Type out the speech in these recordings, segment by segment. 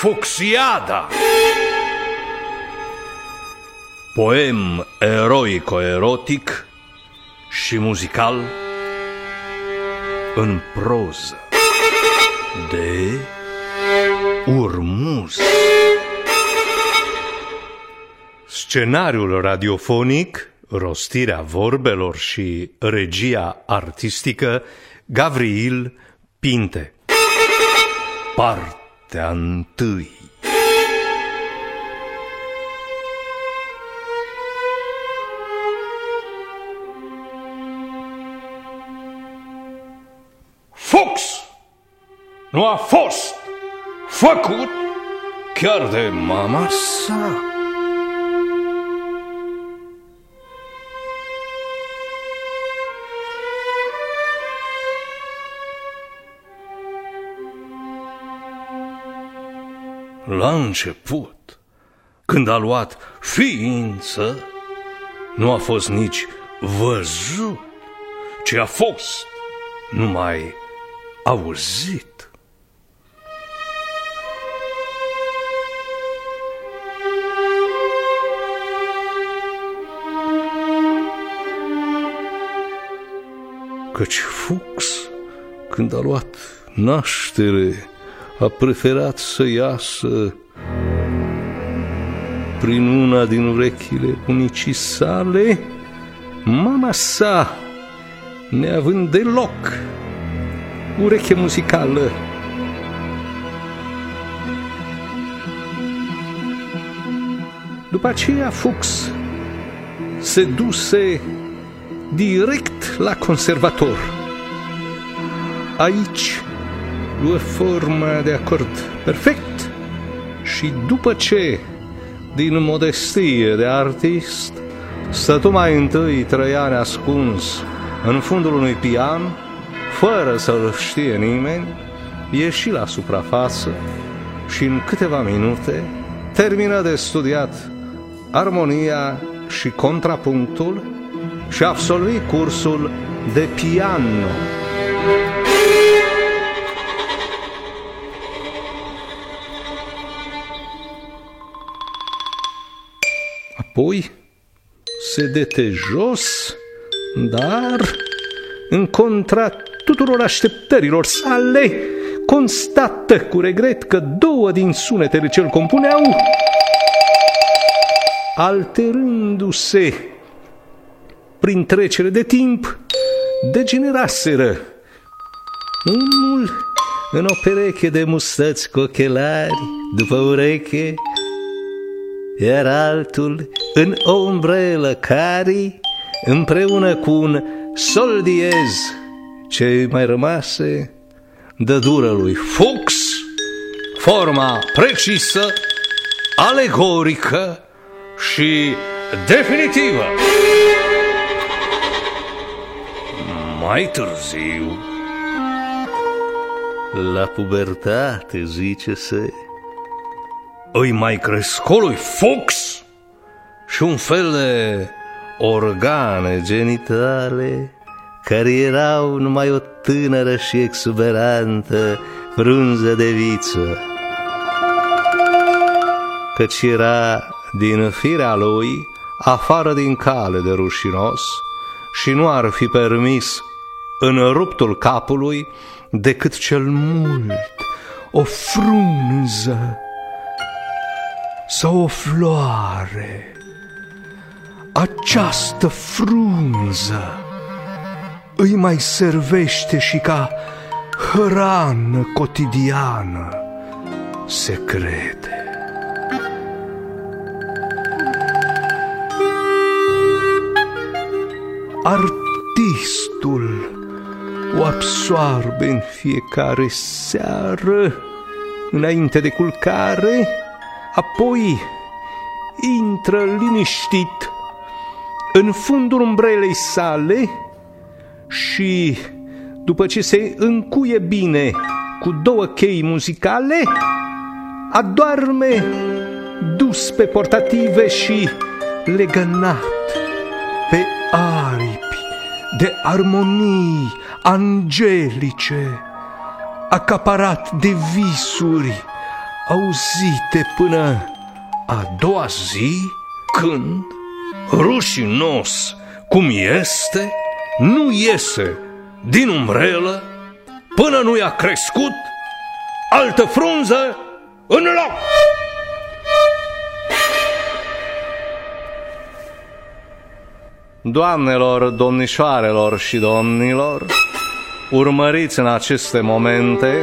Fucsiada. Poem eroico-erotic și muzical în proză de Urmuz. Scenariul radiofonic, rostirea vorbelor și regia artistică Gavril Pinte. Partea 1. Fux nu a fost făcut chiar de mama sa. La început, când a luat ființă, nu a fost nici văzut, ci a fost numai auzit. Căci Fux, când a luat naștere, a preferat să iasă prin una din urechile bunicii sale, mama sa, neavând deloc ureche muzicală. După aceea Fux se duse direct la conservator. Aici luă forma de acord perfect și după ce, din modestie de artist, stătu mai întâi 3 ani ascuns în fundul unui pian, fără să-l știe nimeni, ieși la suprafață și în câteva minute termină de studiat armonia și contrapunctul și absolvi cursul de piano. Apoi se dete jos, dar, în contra tuturor așteptărilor sale, constată cu regret că 2 din sunetele ce îl compuneau, alterându-se prin trecere de timp, degeneraseră. Unul în o pereche de mustăți cu ochelari după ureche, iar altul în o umbrelă care, împreună cu un sol diez ce mai rămase, dădură lui Fux forma precisă, alegorică și definitivă. Mai târziu, la pubertate, zice-se, îi mai crescu lui Fux și un fel de organe genitale care erau numai o tânără și exuberantă frunză de viță, căci era din firea lui afară din cale de rușinos și nu ar fi permis în ruptul capului decât cel mult o frunză sau o floare. Această frunză îi mai servește și ca hrană cotidiană, se crede. Artistul o absoarbe în fiecare seară înainte de culcare, apoi intră liniștit în fundul umbrelei sale și, după ce se încuie bine cu 2 chei muzicale, adorme dus pe portative și legănat pe aripi de armonii angelice, acaparat de visuri auzite până a doua zi, când, rușinos cum este, nu iese din umbrelă până nu i-a crescut altă frunză în loc. Doamnelor, domnișoarelor și domnilor, urmăriți în aceste momente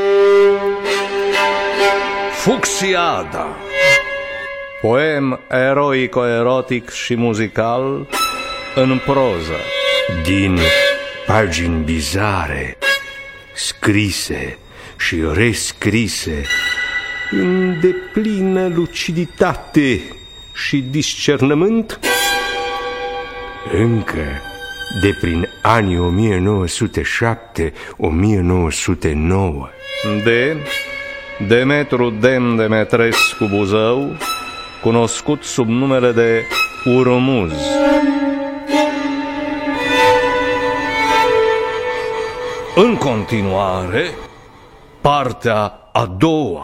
Fucsiada, poem eroico-erotic și muzical în proză, din pagini bizare, scrise și rescrise în deplină luciditate și discernământ, încă de prin anii 1907-1909, de Demetru Dem Demetrescu Buzău, cunoscut sub numele de Urmuz. În continuare, partea a doua.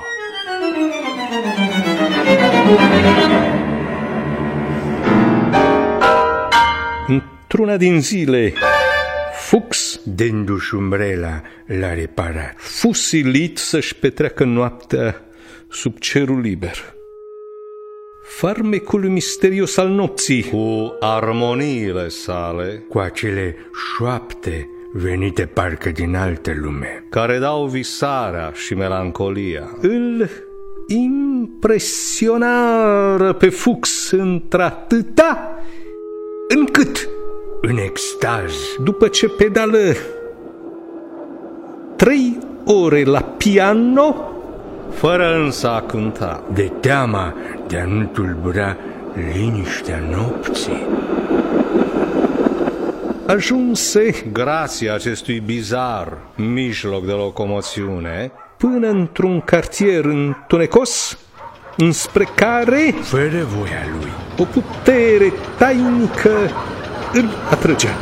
Într-una din zile, Fux, dându-și umbrela la reparat, fu silit să-și petreacă noaptea sub cerul liber. Farmecul misterios al nopții, cu armoniile sale, cu acele șoapte venite parcă din altă lume, care dau visarea și melancolia, îl impresionară pe Fux într-atâta încât, în extaz, după ce pedală 3 ore la piano, fără însă a cânta, de teama de a nu tulbura liniștea nopții, ajunse, grație acestui bizar mijloc de locomoțiune, până într-un cartier întunecos, înspre care, fără voia lui, o putere tainică îl atrăgea.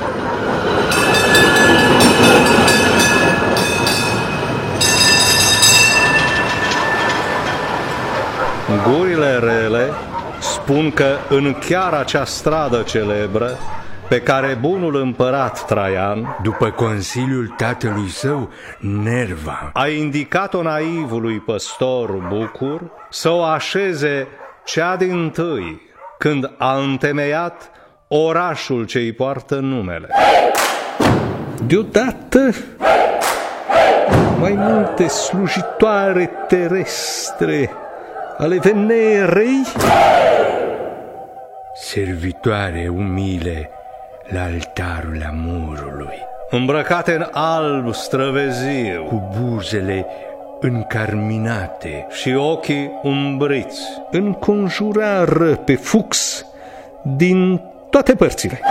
Gurile rele spun că în chiar acea stradă celebră, pe care bunul împărat Traian, după consiliul tatălui său, Nerva, a indicat-o naivului păstor Bucur să o așeze cea dintâi, când a întemeiat orașul ce îi poartă numele. Deodată, mai multe slujitoare terestre ale Venerei, servitoare umile la altarul amorului, îmbrăcate în alb străveziu, cu buzele încarminate și ochii umbriți, înconjurară pe Fux din toate părțile.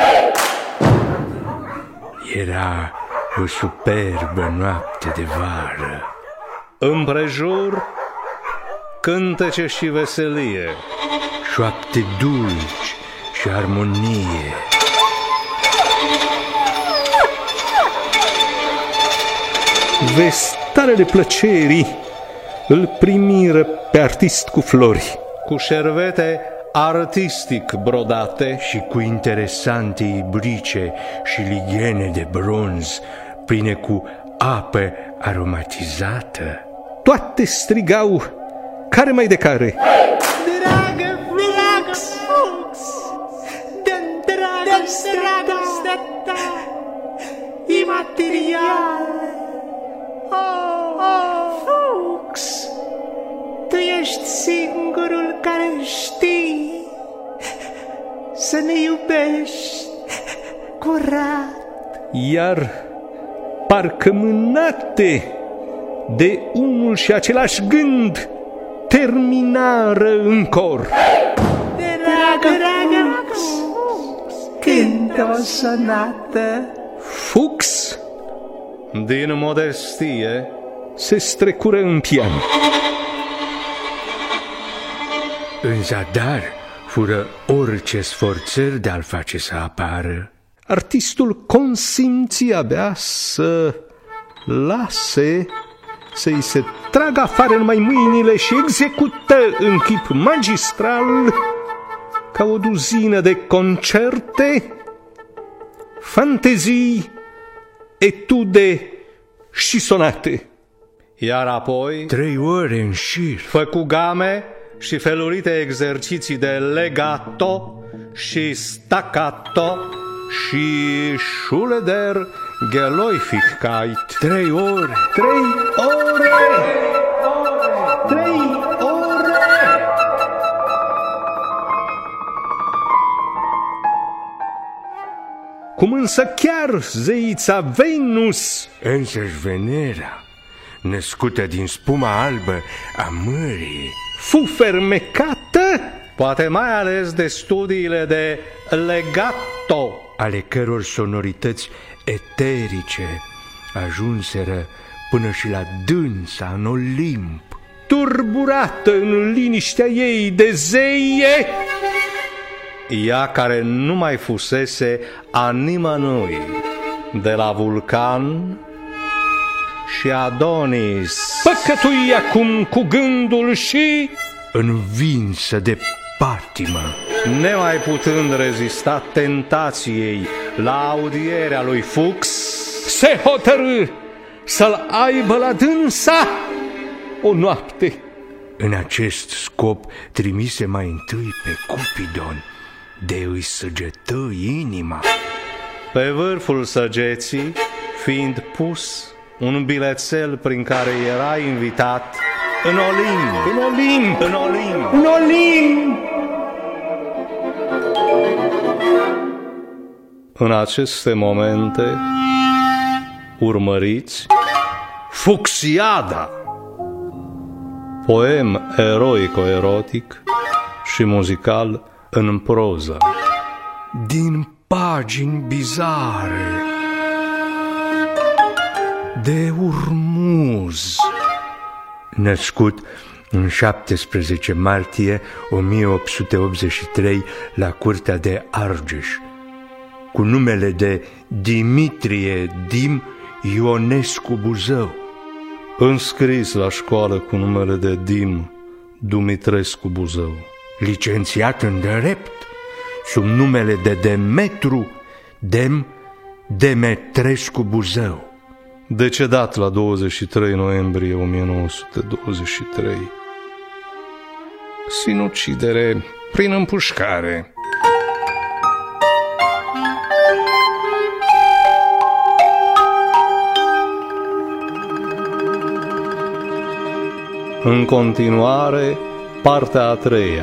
Era o superbă noapte de vară. Împrejur, cântece și veselie, șoapte dulci și armonie. Vestarele plăcerii îl primiră pe artist cu flori, cu șervete artistic brodate și cu interesante ibrice și lighene de bronz pline cu apă aromatizată. Toate strigau, care mai de care: dragă Fux, dă-mi dragostea ta imaterială. Fux, tu ești singurul care știi să ne iubești curat. Iar parcă mânate de unul și același gând, terminară în cor: dragă Fux, cântă o sonată. Fux, din modestie, se strecură în pian. În zadar fură orice sforțări de a-l face să apară. Artistul consimți abia să lase să-i se trag afară numai mâinile și execută în chip magistral, ca o duzină de concerte, fantezii, etude și sonate. Iar apoi 3 ore în șir. făcu game și felurite exerciții de legato și staccato și Schule der Geläufigkeit. 3 ore. 3 ore! 3 ore! Cum însă chiar zeița Venus, Însăși Venera, născută din spuma albă a mării, fu fermecată, poate mai ales de studiile de legato, ale căror sonorități eterice ajunseră până și la dânsa în Olimp. turburată în liniștea ei de zeie, ea care nu mai fusese a nimănui, de la Vulcan și Adonis, păcătui acum cu gândul și, Învinsă de patimă, nemai putând rezista tentației la audierea lui Fux, se hotărâ să-l aibă la dânsa o noapte. în acest scop trimise mai întâi pe Cupidon, de îi săgetă inima. Pe vârful săgeții, fiind pus un bilețel prin care era invitat în Olimp, în Olimp, în Olimp, în Olimp. În aceste momente, urmăriți Fuxiada, poem eroico-erotic și muzical în proză. Din pagini bizare de Urmuz, născut în 17 martie 1883 la curtea de Argeș, cu numele de Dimitrie Dim Ionescu Buzău, Înscris la școală cu numele de Dim Dumitrescu Buzău, licențiat în drept sub numele de Demetru Dem Demetrescu Buzău, decedat la 23 noiembrie 1923. Sinucidere prin împușcare. În continuare, partea a treia.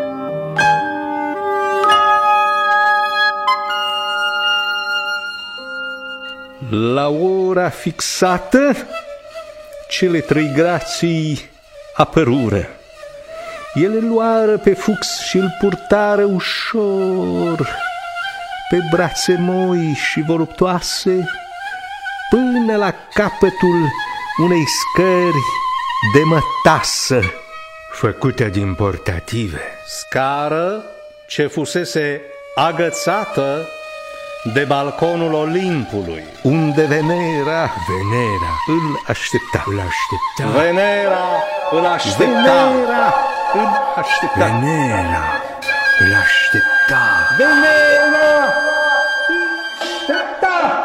La ora fixată, cele 3 grații apărură. Ele luară pe Fux și îl purtară ușor pe brațe moi și voluptoase până la capătul unei scări de mătasă, făcută din portative, scară ce fusese agățată de balconul Olimpului, unde Venera îl aștepta. îl aștepta. Venera îl aștepta. Venera îl aștepta. Venera îl aștepta. Venera îl aștepta.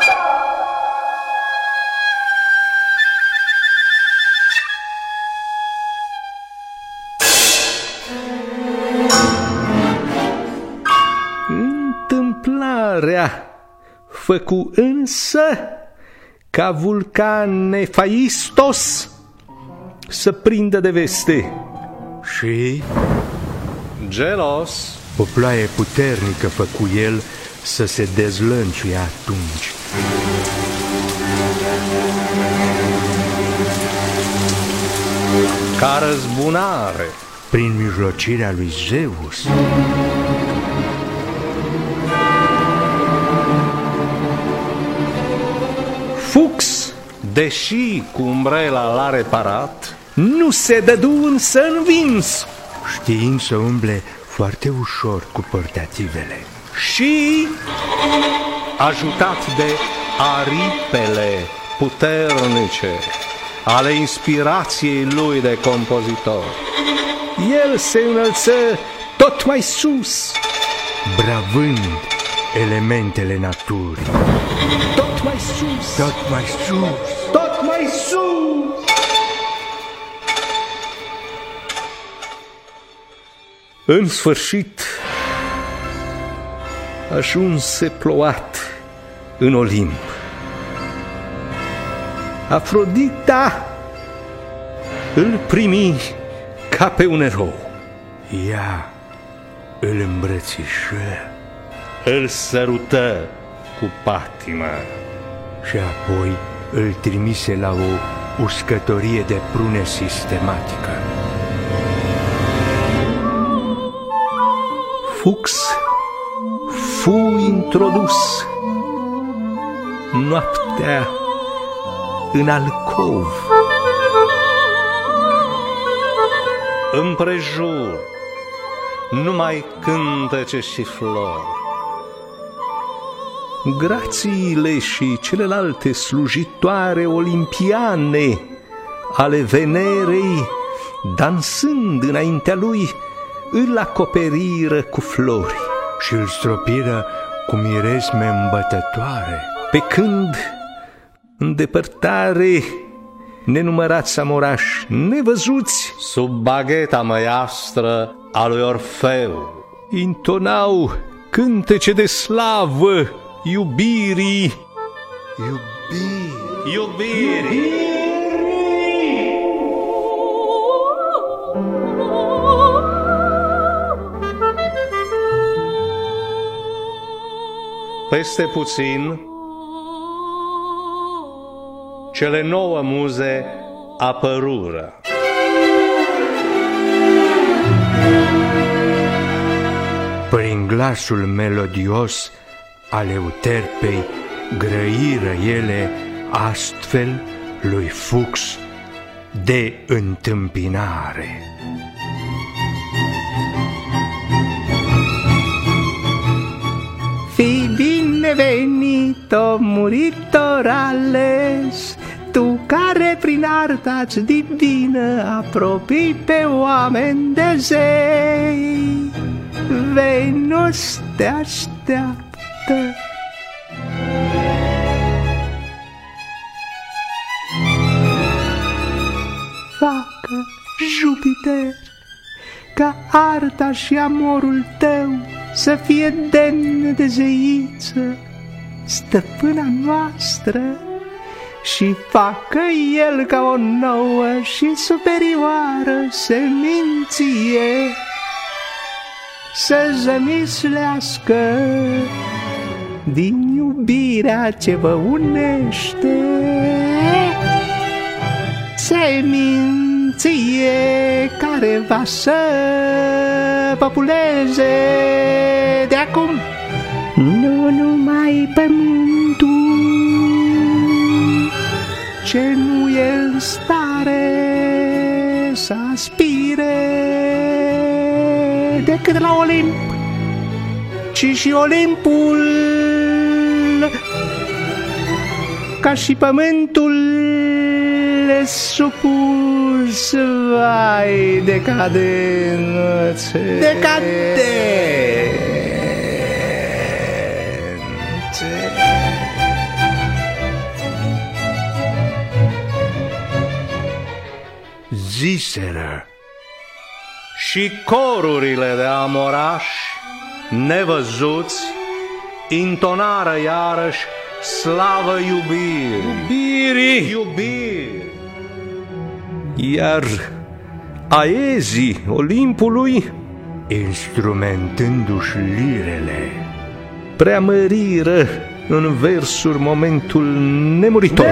Întâmplarea făcu însă ca Vulcan Nefaistos să prindă de veste Și gelos, o ploaie puternică făcu el să se dezlănțuie atunci. ca răzbunare, Prin mijlocirea lui Zeus, Fux, deși cu umbrela l-a reparat, nu se dădu însă învins știind să umble foarte ușor cu portativele, și, ajutat de aripele puternice ale inspirației lui de compozitor. El se înălță tot mai sus, bravând elementele naturii. tot mai sus, Tot mai sus, tot mai sus. În sfârșit, ajunse plouat în Olimp. Afrodita îl primi ca pe un erou. ea îl îmbrățișă Îl sărută cu patimă. și apoi îl trimise la o uscătorie de prune sistematică. Fux fu introdus noaptea în alcov. Împrejur numai cântece și flori. Grațiile și celelalte slujitoare olimpiane ale Venerei, dansând înaintea lui, îl acoperiră cu flori. Și îl stropiră cu miresme îmbătătoare. Pe când, în depărtare, nenumărați samorași nevăzuți sub bagheta măiastră a lui Orfeu intonau cântece de slavă iubirii. Iubirii! Peste puțin, cele 9 muze apărură. Prin glasul melodios al Euterpei grăiră ele astfel lui Fux de întâmpinare. Fii binevenit, o muritor ales, tu care prin arta-ți divină apropii pe oameni de zei. Venus te așteaptă. Facă, Jupiter, ca arta și amorul tău să fie demn de zeiță, stăpâna noastră, și facă el ca o nouă și superioară seminție să zămislească din iubirea ce vă unește, seminție care va să populeze de acum nu numai pământul, ce nu e în stare să aspire decât la Olimp, ci și Olimpul, ca și pământul, e supus, vai, decadențe. Ziseră Și corurile de amorași nevăzuți intonară iarăși slavă iubirii. Iubiri. Iar aezii Olimpului, instrumentându-și lirele, preamăriră în versuri momentul nemuritor.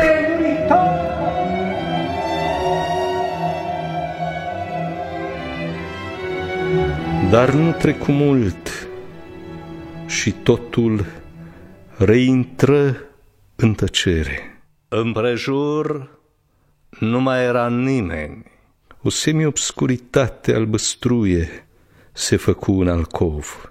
Dar nu trecu mult și totul reintră în tăcere. Împrejur nu mai era nimeni. O semi-obscuritate albăstruie se făcu în alcov.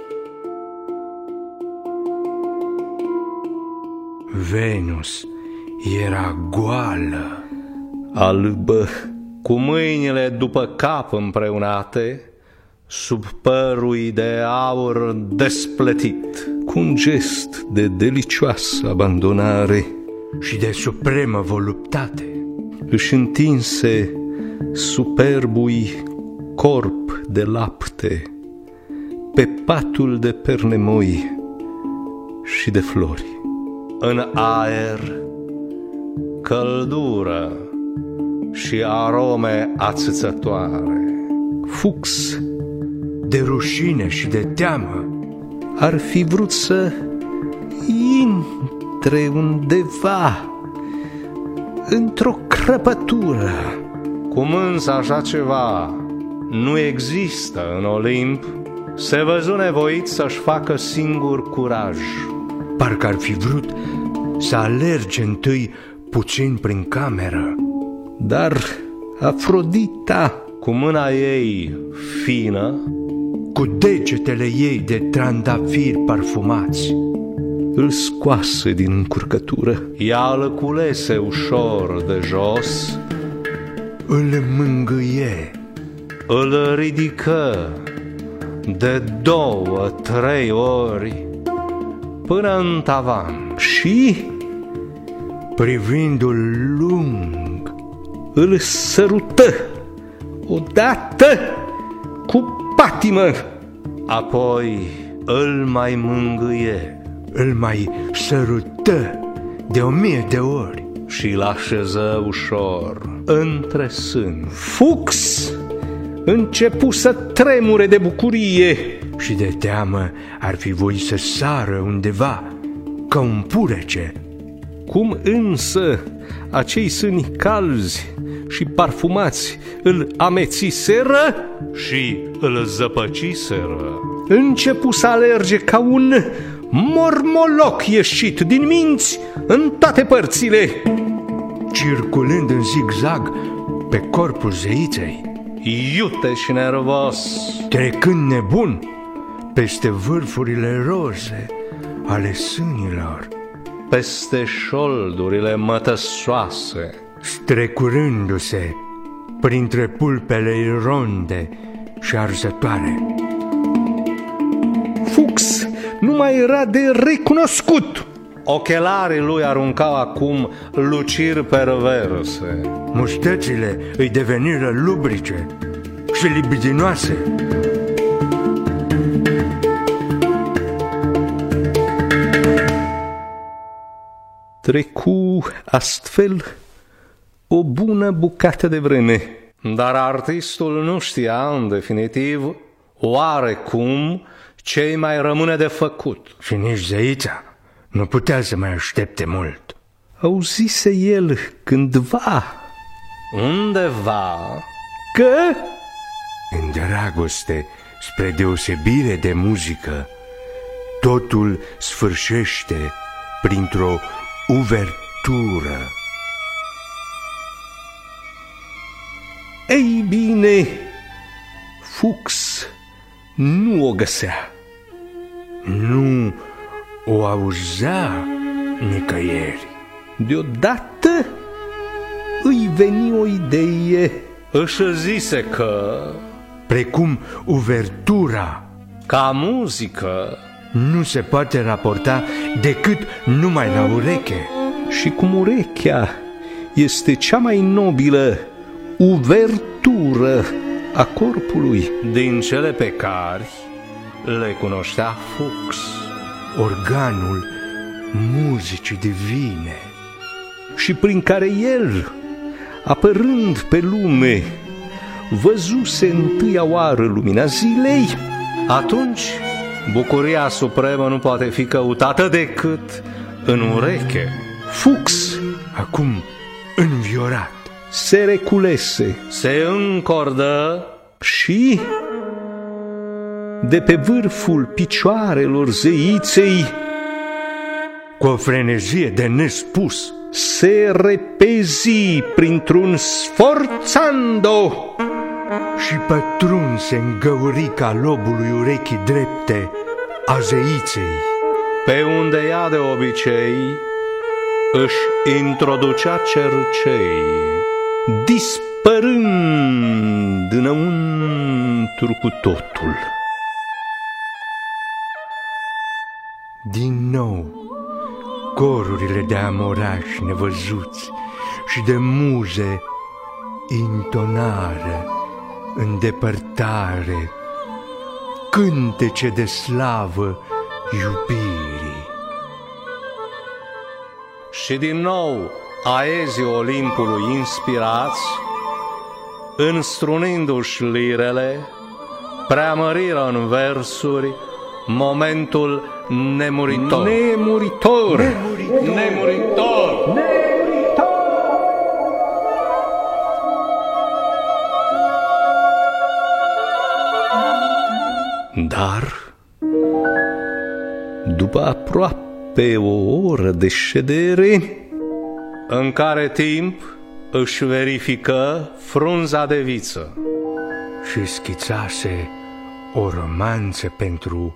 Venus era goală, albă, cu mâinile după cap împreunate, sub părul de aur despletit, cu un gest de delicioasă abandonare, și de supremă voluptate. își întinse superbui corp de lapte pe patul de perne moi și de flori. În aer, căldură și arome ațățătoare. Fux, De rușine și de teamă, ar fi vrut să intre undeva într-o crăpătură. Cum însă așa ceva nu există în Olimp, se văzu nevoit să-și facă singur curaj. parcă ar fi vrut să alerge întâi puțin prin cameră. Dar Afrodita, cu mâna ei fină, Cu degetele ei de trandafiri parfumați, îl scoase din încurcătură. Ea îl culese ușor de jos, îl mângâie, îl ridică de 2-3 ori până în tavan și, privindu-l lung, îl sărută odată cu patimă, apoi îl mai mângâie îl mai sărută de 1000 de ori și îl așeză ușor între sâni. Fux începu să tremure de bucurie și de teamă ar fi voit să sară undeva ca un purece. Cum însă acei sâni calzi și parfumați îl amețiseră și îl zăpăciseră, începu să alerge ca un mormoloc ieșit din minți în toate părțile, circulând în zigzag pe corpul zeiței, iute și nervos, trecând nebun peste vârfurile roze ale sânilor, peste șoldurile mătăsoase, strecurându-se printre pulpele ronde și arzătoare. Fux nu mai era de recunoscut. Ochelarii lui aruncau acum luciri perverse. Mustățile îi deveniră lubrice și libidinoase. Trecu astfel o bună bucată de vreme, dar artistul nu știa în definitiv oarecum ce mai rămâne de făcut. Și nici zeița nu putea să mai aștepte mult. Auzise el cândva, undeva, că în dragoste, spre deosebire de muzică, totul sfârșește printr-o uvertură. ei bine, Fux nu o găsea. Nu o auzea nicăieri. Deodată îi veni o idee. Își zise că, Precum uvertura ca muzică nu se poate raporta decât numai la ureche, și cum urechea este cea mai nobilă uvertură a corpului din cele pe care le cunoștea Fux, organul muzicii divine, și prin care el, apărând pe lume, văzuse întâia oară lumina zilei, atunci bucuria supremă nu poate fi căutată decât în ureche. Fux acum înviorat, se reculese, se încordă și, de pe vârful picioarelor zeiței, cu o frenezie de nespus, se repezi printr-un sforzando și pătrunse în găurica lobului urechii drepte a zeiței, pe unde ea de obicei își introducea cercei, dispărând înăuntru cu totul. Din nou, corurile de amorași nevăzuți și de muze intonare în depărtare cântece de slavă iubirii. Și din nou aezii Olimpului inspirați, înstrunindu-și lirele, preamăriră în versuri momentul nemuritor. Nemuritor! Nemuritor! Dar, după aproape o oră de ședere, în care timp își verifică frunza de viță și schițase o romanță pentru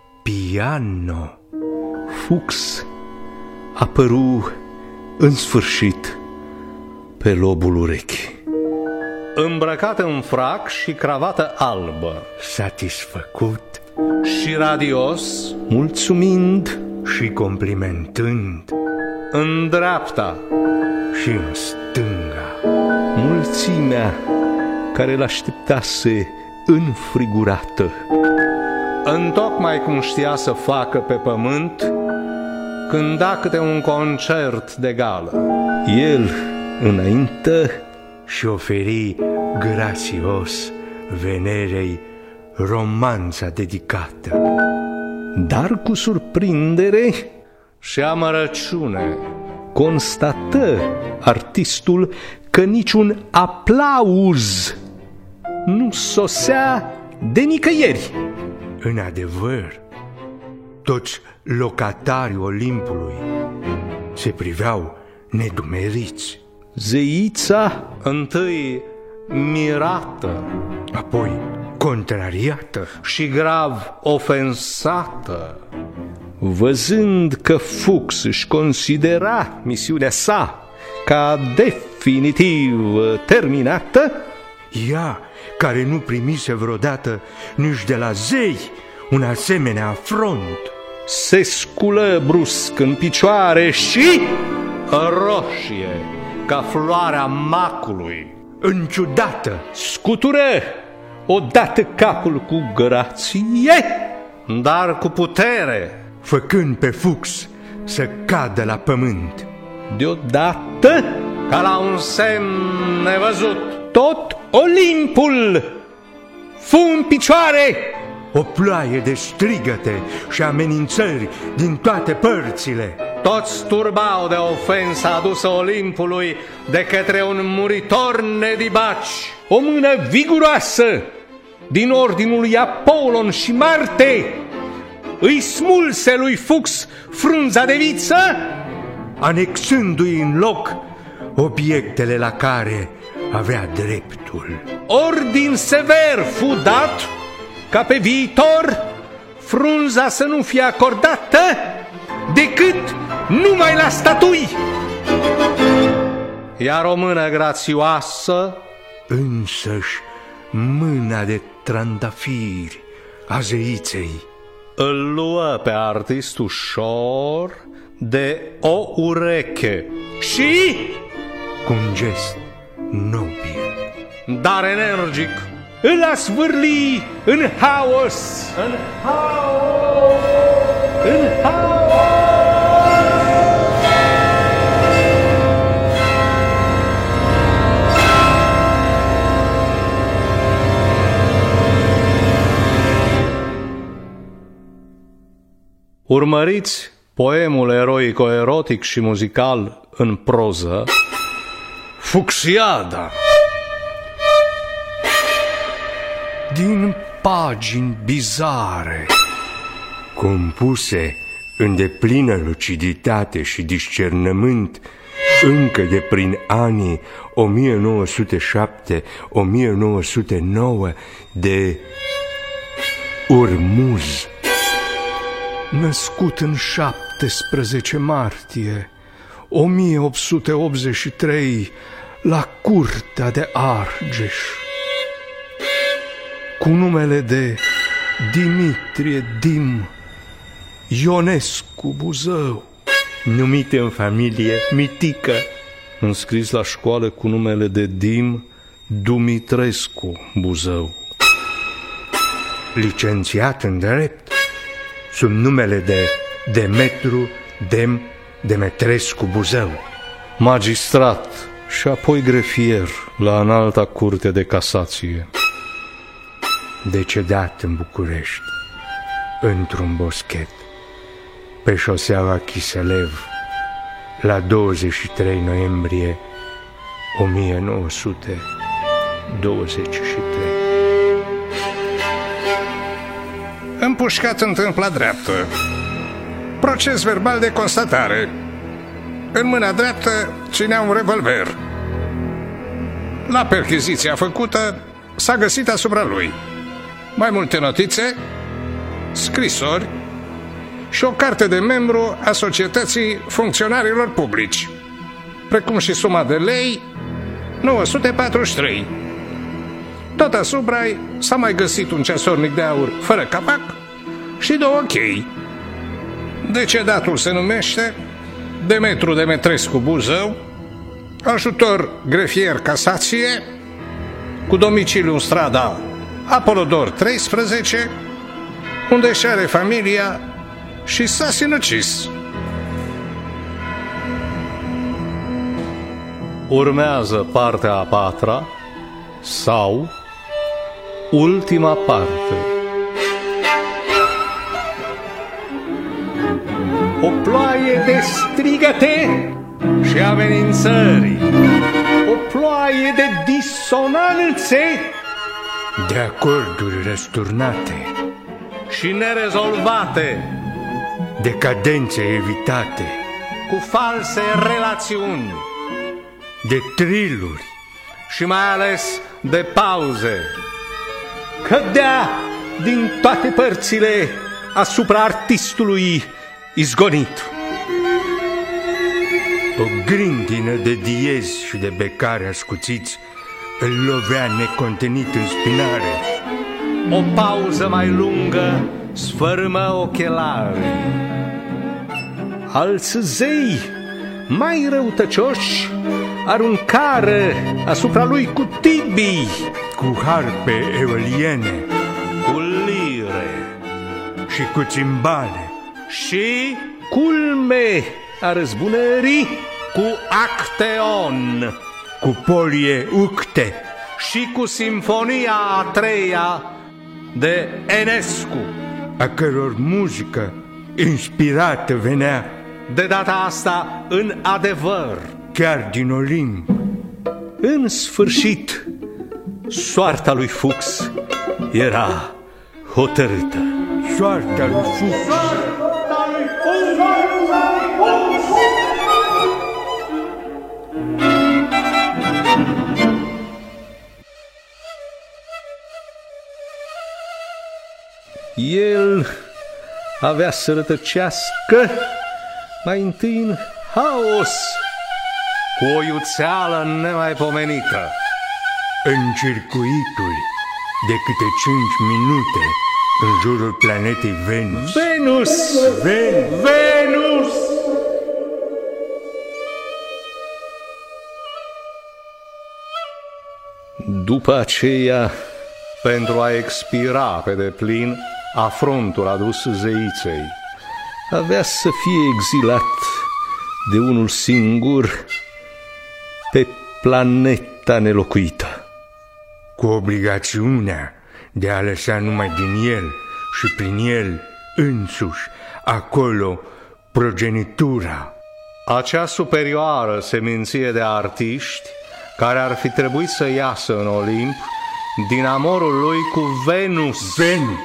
piano, Fuchs apăru în sfârșit pe lobul urechii, îmbrăcat în frac și cravată albă, satisfăcut și radios, mulțumind și complimentând în dreapta și în stânga mulțimea care l-așteptase înfrigurată, întocmai cum știa să facă pe pământ când da câte un concert de gală. El înainte și oferi grațios Venerei romanța dedicată. Dar cu surprindere și amărăciune constată artistul că niciun aplauz nu sosea de nicăieri. În adevăr, toți locatarii Olimpului se priveau nedumeriți. Zeița întâi mirată, apoi contrariată și grav ofensată, văzând că Fuchs își considera misiunea sa ca definitiv terminată, ea, care nu primise vreodată nici de la zei un asemenea afront, se sculă brusc în picioare și, roșie ca floarea macului, înciudată, scutură odată capul cu grație, dar cu putere, făcând pe Fuchs să cadă la pământ. Deodată, ca la un semn nevăzut, tot Olimpul fu în picioare. O ploaie de strigăte și amenințări din toate părțile. Toți turbau de ofensa adusă Olimpului de către un muritor nedibaci. O mână viguroasă din ordinul lui Apollon și Marte îi smulse lui Fuchs frunza de viță, anexându-i în loc obiectele la care avea dreptul. Ordin sever fu dat ca pe viitor frunza să nu fie acordată decât numai la statui. Iar o mână grațioasă, însăși mâna de trandafiri a zeiței, îl luă pe artist ușor de o ureche și, cu un gest nobil, dar energic, îl a zvârli în haos. În haos! În haos! Urmăriți poemul eroico-erotic și muzical în proză, Fuchsiada. Din pagini bizare, compuse în deplină luciditate și discernământ încă de prin anii 1907-1909 de Urmuz, născut în 17 martie 1883 la curtea de Argeș, cu numele de Dimitrie Dim Ionescu Buzău, numit în familie Mitică, înscris la școală cu numele de Dim Dumitrescu Buzău, licențiat în drept sub numele de Demetru Dem Demetrescu Buzău, magistrat și apoi grefier la Înalta Curte de Casație, decedat în București într-un boschet pe șoseaua Chiselev la 23 noiembrie 1923. Împușcat în tâmpla dreaptă. Proces verbal de constatare. În mâna dreaptă ținea un revolver. La percheziția făcută s-a găsit asupra lui mai multe notițe, scrisori și o carte de membru a Societății Funcționarilor Publici, precum și suma de lei 943. Tot asupra s-a mai găsit un ceasornic de aur fără capac și 2 chei. Decedatul se numește Demetru Demetrescu Buzău, ajutor grefier casație, cu domiciliu în strada Apolodor 13, unde își are familia și s-a sinucis. Urmează partea a 4-a sau ultima parte. O ploaie de strigăte și amenințări, o ploaie de disonanțe, de acorduri răsturnate și nerezolvate, de cadențe evitate, cu false relațiuni, de triluri și mai ales de pauze, cădea din toate părțile asupra artistului izgonit. O grindină de diezi și de becare ascuțiți îl lovea necontenit în spinare. O pauză mai lungă sfărâmă ochelari. Alți zei mai răutăcioși aruncară asupra lui cu tibii, cu harpe eoliene, cu lire și cu țimbale, și culme a răzbunării cu acteon, cu polie ucte și cu simfonia a 3-a de Enescu, a căror muzică inspirată venea de data asta în adevăr, chiar din Olimp. În sfârșit, soarta lui Fuchs era hotărâtă. Soarta lui Fuchs. Soarta lui Fuchs. El avea să rătăcească mai întâi în haos, cu o iuțeală nemaipomenită, în circuituri de câte 5 minute în jurul planetei Venus. Venus! După aceea, pentru a expira pe deplin afrontul adus zeiței, avea să fie exilat de unul singur pe planeta nelocuită, cu obligațiunea de a lăsa numai din el și prin el însuși acolo progenitura, acea superioară seminție de artiști care ar fi trebuit să iasă în Olimp din amorul lui cu Venus.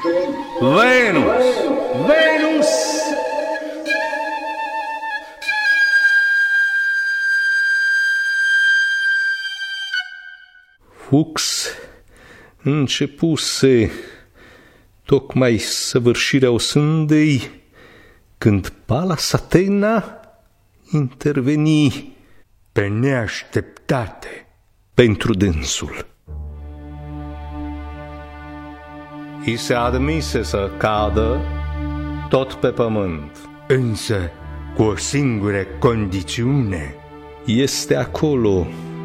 Fuchs începuse tocmai săvârșirea osândei când Pallas Athena interveni pe neașteptate pentru dânsul. I se admise să cadă tot pe pământ. însă cu o singură condițiune. Este acolo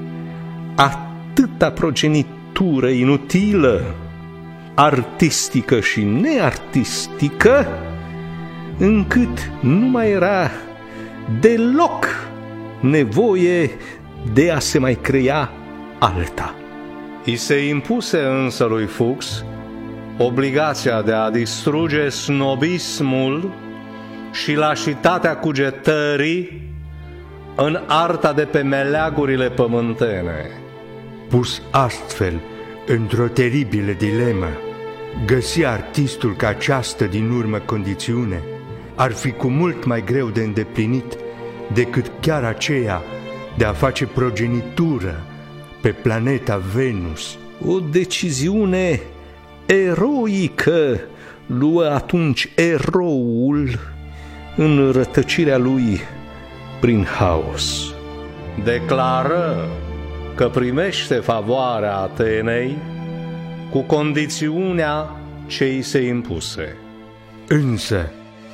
atâta progenitură inutilă, artistică și neartistică, încât nu mai era deloc nevoie de a se mai crea alta. I se impuse însă lui Fuchs obligația de a distruge snobismul și lașitatea cugetării în arta de pe meleagurile pământene. Pus astfel într-o teribilă dilemă, găsi artistul că această din urmă condițiune ar fi cu mult mai greu de îndeplinit decât chiar aceea de a face progenitură pe planeta Venus. O deciziune eroică luă atunci eroul în rătăcirea lui prin haos. Declară că primește favoarea Atenei cu condițiunea ce îi se impuse. Însă,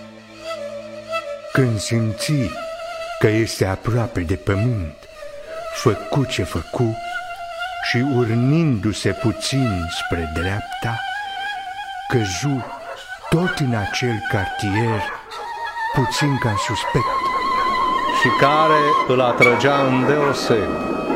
când simți că este aproape de pământ, făcu ce făcu și, urnindu-se puțin spre dreapta, căzu tot în acel cartier, puțin ca suspect, și care îl atrăgea îndeosebi.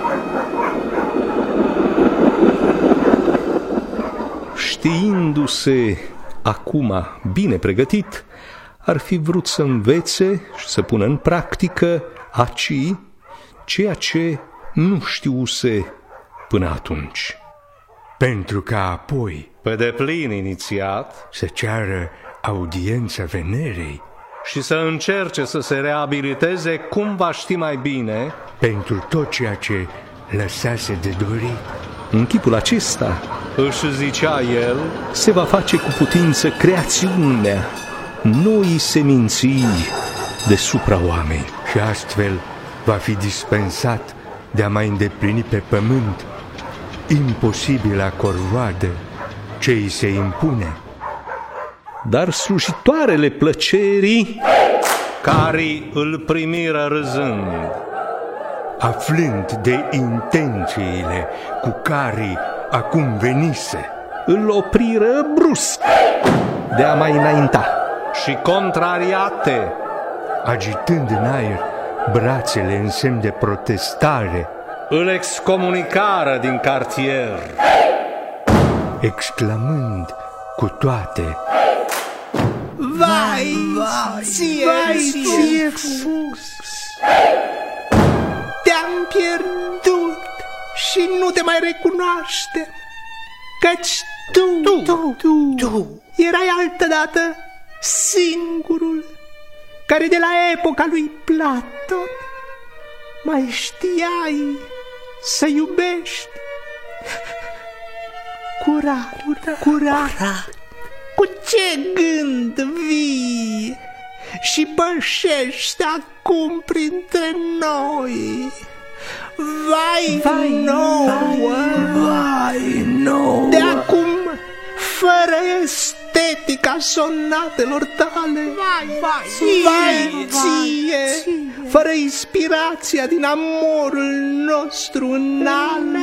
Știindu-se acum bine pregătit, ar fi vrut să învețe și să pună în practică aci ceea ce nu știuse până atunci. pentru ca apoi Pe deplin inițiat să ceară audiența Venerei și să încerce să se reabiliteze cum va ști mai bine. pentru tot ceea ce lăsase de dorit. În chipul acesta, își zicea el, se va face cu putință creațiunea noi seminții de supraoameni. Și astfel va fi dispensat de a mai îndeplini pe pământ imposibila corvoadă ce îi se impune. Dar slujitoarele plăcerii, care îl primiră râzând, Aflând de intențiile cu care acum venise, îl opriră brusc de a mai înainta și contrariate, agitând în aer brațele în semn de protestare, îl excomunicară din cartier, exclamând cu toate: Vai, ție, Fuchs! Te-am pierdut și nu te mai recunoaște, căci tu erai altădată singurul care de la epoca lui Platon mai știai să iubești curat. Cu ce gând vii și pășești acum printre noi? Vai nouă! De acum, fără estetica sonatelor tale, vai ție, fără inspirația din amorul nostru înalt.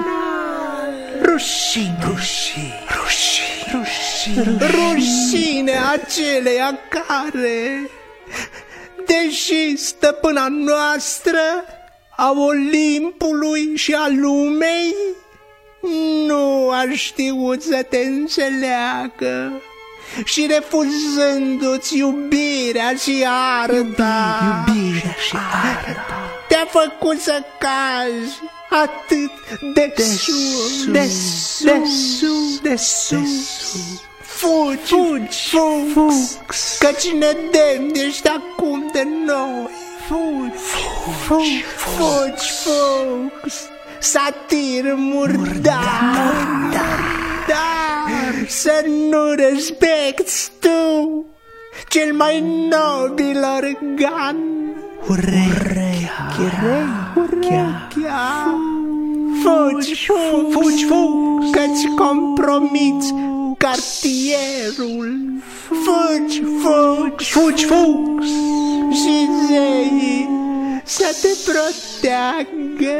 Rușine aceleia care, deși stăpâna noastră a Olimpului și a lumei, nu a știut să te înțeleagă și refuzându-ți iubirea și arta, te-a făcut să cazi atât de sus. Fugi, căci nedemn ești acum de noi. Fugi, satir murdar, să nu respecti tu cel mai nobil organ. Fugi, că-ți compromiți cartierul. Fugi și zeii să te proteagă.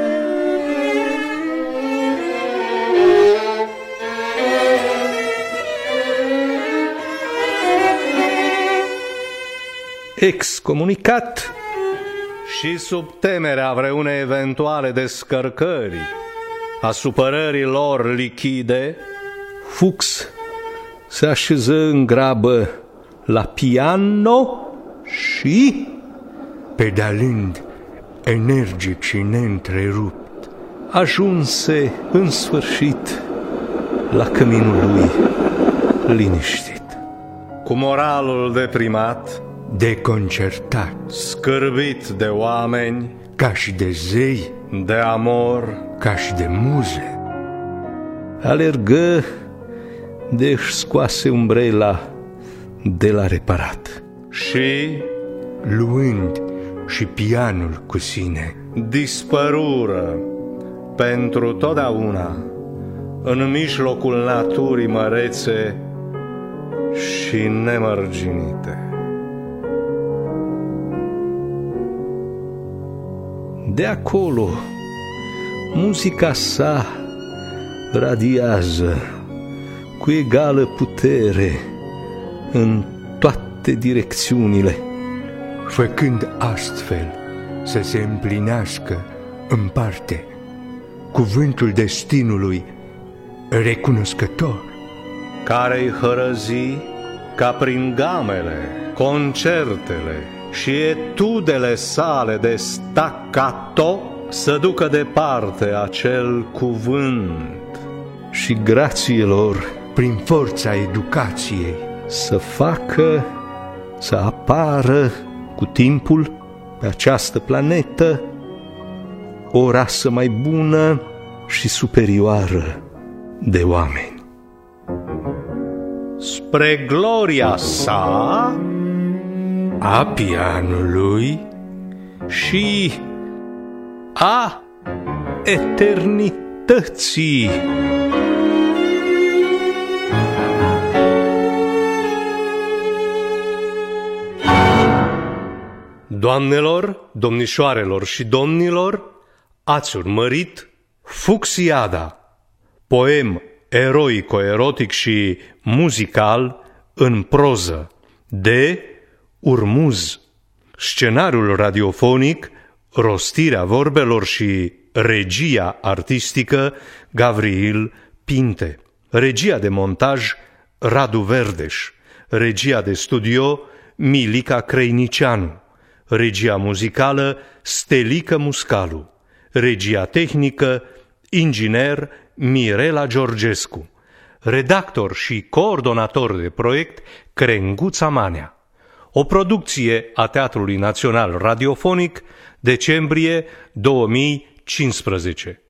Excomunicat și sub temerea vreunei eventuale descărcări a supărării lor lichide, Fuchs se așeză în grabă la piano și, pedalând energic și neîntrerupt, ajunse în sfârșit la căminul lui liniștit. Cu moralul deprimat, deconcertat, scârbit de oameni, ca și de zei, de amor, ca și de muze, alergă de-și scoase umbrela de la reparat și, luând și pianul cu sine, dispărură pentru totdeauna în mijlocul naturii mărețe și nemărginite. De acolo, muzica sa radiază cu egală putere în toate direcțiunile, făcând astfel să se împlinească în parte cuvântul destinului recunoscător, care-i hărăzi ca prin gamele, concertele și etudele sale de staccato să ducă departe acel cuvânt și grațiilor, prin forța educației, să facă să apară cu timpul pe această planetă o rasă mai bună și superioară de oameni. Spre gloria sa, a pianului și a eternității. Doamnelor, domnișoarelor și domnilor, ați urmărit Fuchsiada, poem eroico-erotic și muzical în proză de Urmuz. Scenariul radiofonic, rostirea vorbelor și regia artistică Gavril Pinte. Regia de montaj Radu Verdeș. Regia de studio Milica Creinicianu. Regia muzicală Stelică Muscalu. Regia tehnică inginer Mirela Georgescu. Redactor și coordonator de proiect Crenguța Manea. O producție a Teatrului Național Radiofonic, decembrie 2015.